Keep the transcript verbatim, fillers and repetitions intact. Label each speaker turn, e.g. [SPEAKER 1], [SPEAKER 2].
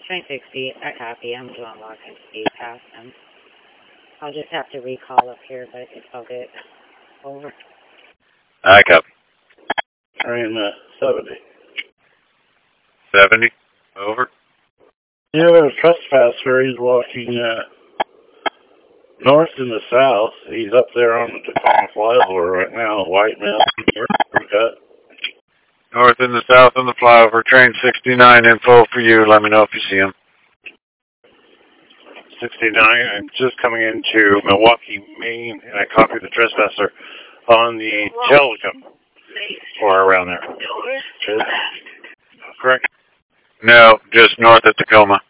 [SPEAKER 1] Train sixty, I copy. I'm doing walking speed past him. I'll just have to recall up here, but it's all good. Over.
[SPEAKER 2] I copy.
[SPEAKER 3] Train uh, seventy.
[SPEAKER 2] seventy. Over.
[SPEAKER 3] Yeah, there's a trespasser. He's walking uh, north and the south. He's up there on the Tacoma flyover right now. White Mountain.
[SPEAKER 2] North and the south on the flyover. Train sixty-nine info for you. Let me know if you see him.
[SPEAKER 3] sixty-nine. I'm just coming into Milwaukee, Maine, and I copy the trespasser on the Telecom or around there. Correct?
[SPEAKER 2] No, just north of Tacoma.